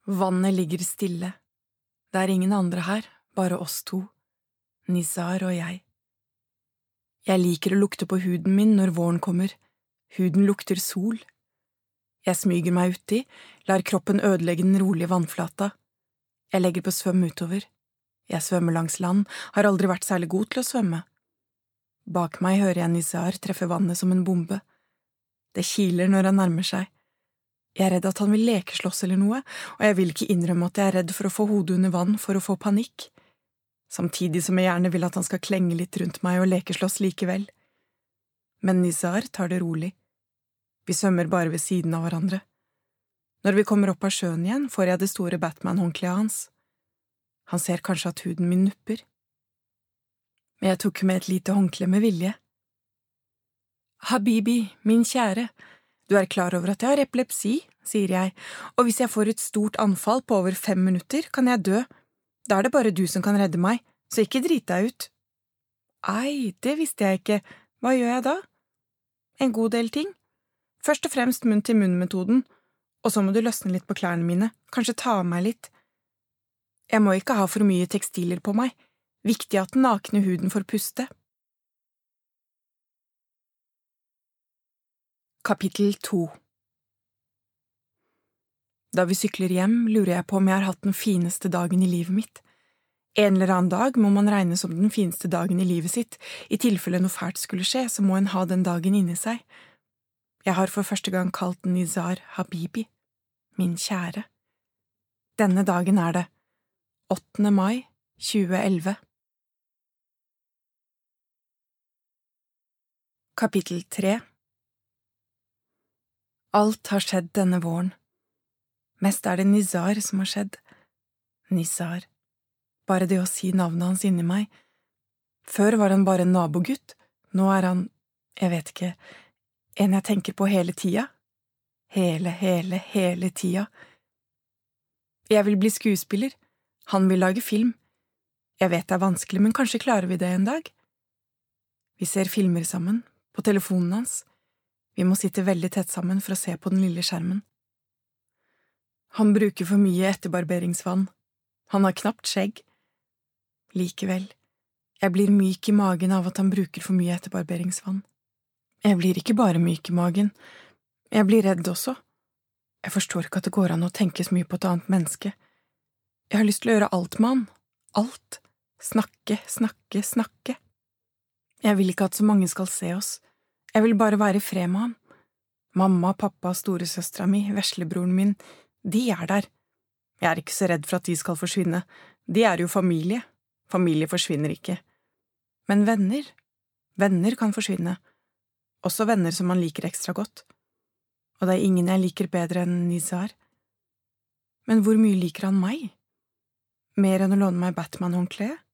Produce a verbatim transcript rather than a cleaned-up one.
Vannet ligger stille. Det er ingen andre her, bare oss to, Nizar og jeg. Jeg liker å lukte på huden min når våren kommer. Huden lukter sol. Jeg smyger meg uti, lar kroppen ødelegge den rolige vannflata. Jeg legger på svøm utover. Jeg svømmer langs land, har aldri vært særlig god til å svømme. Bak meg hører jeg Nizar treffe vannet som en bombe. Det kiler når han nærmer seg. Jeg er redd at han vil lekeslåss eller noe, og jeg vil ikke innrømme at jeg er redd for å få hodet under vann for å få panikk, samtidig som jeg gjerne vil at han skal klenge litt rundt meg og lekeslåss likevel. Men Nizar tar det rolig. Vi svømmer bare ved siden av hverandre. Når vi kommer opp av sjøen igjen, får jeg det store Batman-håndkleet hans. Han ser kanskje at huden min nupper. Men jeg tok med et lite håndkle med vilje. Habibi, min kjære, du er klar over at jeg har epilepsi, sier jeg, og hvis jeg får et stort anfall på over fem minutter, kan jeg dø. Da er det bare du som kan redde meg, så ikke drit deg ut. Ei, det visste jeg ikke. Hva gjør jeg da? En god del ting. Først og fremst munn-til-munn-metoden, og så må du løsne litt på klærne mine, kanskje ta av meg litt. Jeg må ikke ha for mye tekstiler på meg. Viktig at den nakne huden får puste. Kapittel to. Da vi sykler hjem, lurer jeg på om jeg har hatt den fineste dagen i livet mitt. En eller annen dag må man regne som den fineste dagen i livet sitt. I tilfelle noe fælt skulle skje, så må en ha den dagen inni seg. Jeg har for første gang kalt Nizar Habibi, min kjære. Denne dagen er det åttende mai tjue elleve. Kapittel tre. Alt har skjedd denne våren. Mest er det Nizar som har skjedd. Nizar. Bare det å si navnet hans inni meg. Før var han bare en nabogutt. Nå er han, jeg vet ikke, en jeg tenker på hele tida. Hele, hele, hele tida. Jeg vil bli skuespiller. Han vil lage film. Jeg vet det er vanskelig, men kanskje klarer vi det en dag. Vi ser filmer sammen, på telefonen hans. Vi må sitte veldig tett sammen for å se på den lille skjermen. Han bruker for mye etterbarberingsvann. Han har knapt skjegg. Likevel, jeg blir myk i magen av at han bruker for mye etterbarberingsvann. Jeg blir ikke bare myk i magen, jeg blir redd også. Jeg forstår ikke at det går an å tenke så mye på et annet menneske. Jeg har lyst til å gjøre alt med han. Alt. Snakke, snakke, snakke. Jeg vil ikke at så mange skal se oss. Jeg vil bare være i fred med ham. Mamma, pappa, storesøstera mi, veslebroren min, de er der. Jeg er ikke så redd for at de skal forsvinne. De er jo familie. Familie forsvinner ikke. Men venner, venner kan forsvinne. Også venner som man liker ekstra godt. Og det er ingen jeg liker bedre enn Nizar. Men hvor mye liker han meg? Mer enn å låne meg Batman-håndkleet?